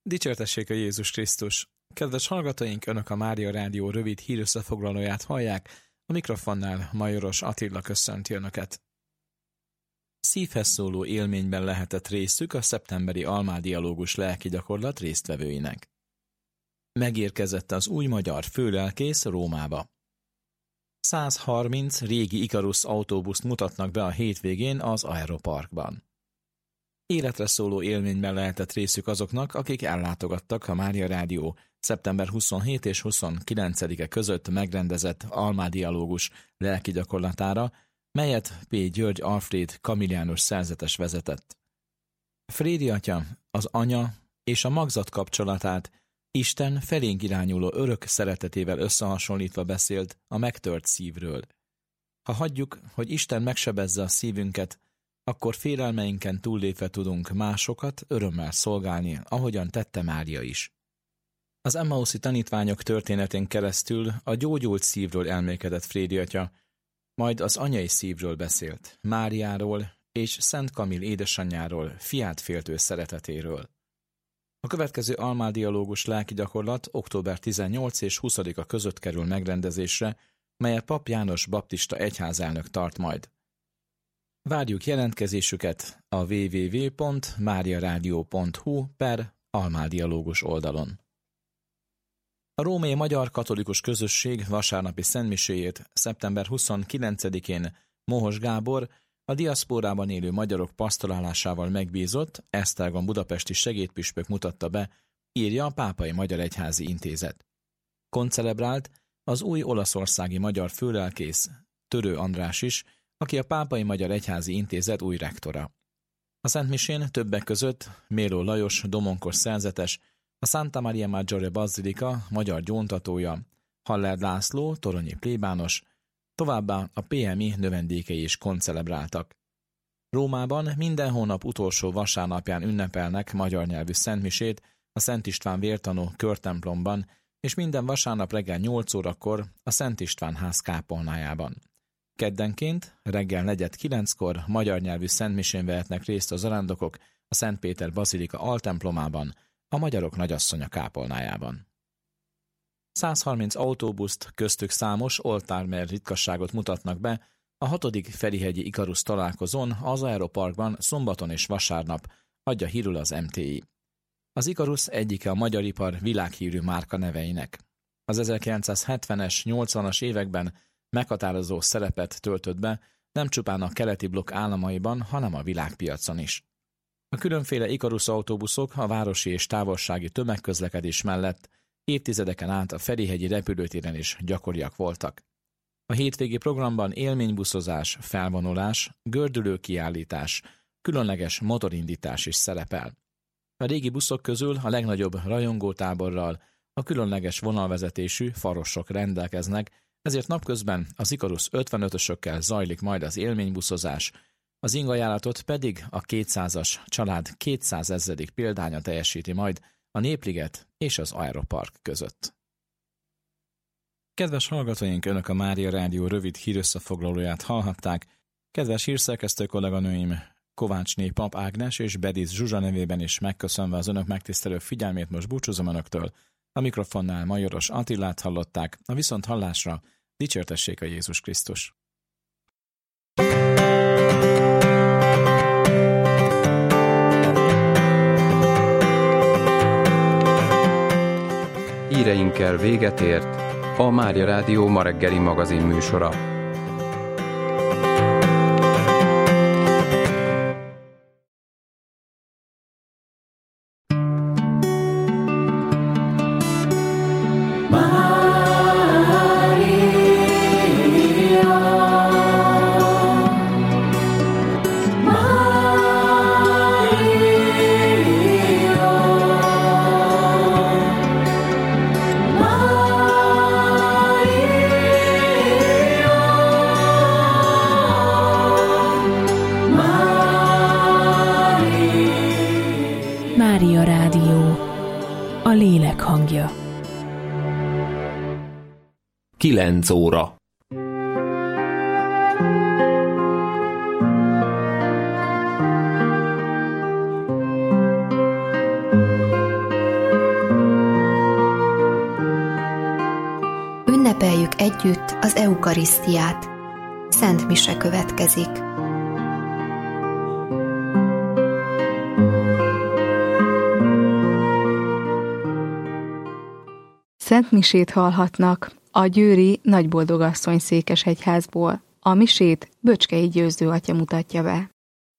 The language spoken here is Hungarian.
Dicsértessék a Jézus Krisztus! Kedves hallgatóink, Önök a Mária Rádió rövid hírösszefoglalóját hallják, a mikrofonnál Majoros Attila köszönti Önöket. Szívhez szóló élményben lehetett részük a szeptemberi almádialógus lelki gyakorlat résztvevőinek. Megérkezett az új magyar főlelkész Rómába. 130 régi Ikarus autóbuszt mutatnak be a hétvégén az Aeroparkban. Életre szóló élményben lehetett részük azoknak, akik ellátogattak a Mária Rádió szeptember 27 és 29-e között megrendezett almádialógus lelki gyakorlatára, melyet P. György Alfréd kamilliánus szerzetes vezetett. Frédi atya, az anya és a magzat kapcsolatát Isten felénk irányuló örök szeretetével összehasonlítva beszélt a megtört szívről. Ha hagyjuk, hogy Isten megsebezze a szívünket, akkor félelmeinken túllépve tudunk másokat örömmel szolgálni, ahogyan tette Mária is. Az Emmauszi tanítványok történetén keresztül a gyógyult szívről elmélkedett Frédi atya, majd az anyai szívről beszélt, Máriáról és Szent Kamil édesanyjáról, fiát féltő szeretetéről. A következő almádialógus lelki gyakorlat október 18 és 20-a között kerül megrendezésre, melyet Pap János baptista egyházelnök tart majd. Várjuk jelentkezésüket a www.mariaradio.hu/almádialógus oldalon. A római magyar katolikus közösség vasárnapi szentmiséjét szeptember 29-én Mohos Gábor, a diaszpórában élő magyarok pasztorálásával megbízott Esztergom budapesti segédpüspök mutatta be, írja a Pápai Magyar Egyházi Intézet. Koncelebrált az új olaszországi magyar főlelkész, Törő András is, aki a Pápai Magyar Egyházi Intézet új rektora. A szentmisén többek között Méló Lajos domonkos szerzetes, a Santa Maria Maggiore Bazilika magyar gyóntatója, Haller László toronyi plébános, továbbá a PMI növendékei is koncelebráltak. Rómában minden hónap utolsó vasárnapján ünnepelnek magyar nyelvű szentmisét a Szent István vértanú körtemplomban, és minden vasárnap reggel 8 órakor a Szent István ház kápolnájában. Keddenként reggel 8:45-kor magyar nyelvű szentmisén vehetnek részt a zarándokok a Szent Péter Bazilika altemplomában, a Magyarok Nagyasszonya kápolnájában. 130 autóbuszt, köztük számos oltármer ritkasságot mutatnak be a 6. Ferihegyi Ikarus találkozón az Aeroparkban szombaton és vasárnap, adja hírül az MTI. Az Ikarus egyike a magyar ipar világhírű márka neveinek. Az 1970-es, 80-as években meghatározó szerepet töltött be nem csupán a keleti blokk államaiban, hanem a világpiacon is. A különféle Ikarus autóbuszok a városi és távolsági tömegközlekedés mellett évtizedeken át a Ferihegyi repülőtéren is gyakoriak voltak. A hétvégi programban élménybuszozás, felvonulás, gördülő kiállítás, különleges motorindítás is szerepel. A régi buszok közül a legnagyobb rajongótáborral a különleges vonalvezetésű farosok rendelkeznek, ezért napközben az Ikarus 55-ösökkel zajlik majd az élménybuszozás, az ingajánlatot pedig a 200-as család 200 000. példánya teljesíti majd a Népliget és az Aeropark között. Kedves hallgatóink, Önök a Mária Rádió rövid hírösszefoglalóját hallhatták. Kedves hírszerkesztő kolléganőim, Kovácsné Pap Ágnes és Bediz Zsuzsa nevében is megköszönve az Önök megtisztelő figyelmét most búcsúzom Önöktől. A mikrofonnál Majoros Attilát hallották, a viszonthallásra dicsértessék a Jézus Krisztus. Híreinkkel véget ért a Mária Rádió ma reggeli magazin műsora. Mária Rádió, a lélek hangja. 9 óra. együtt az eukarisztiát. Szent mise következik. Szent misét hallhatnak a győri Nagyboldogasszony székesegyházból. A misét Böcskei Győzdő atya mutatja be.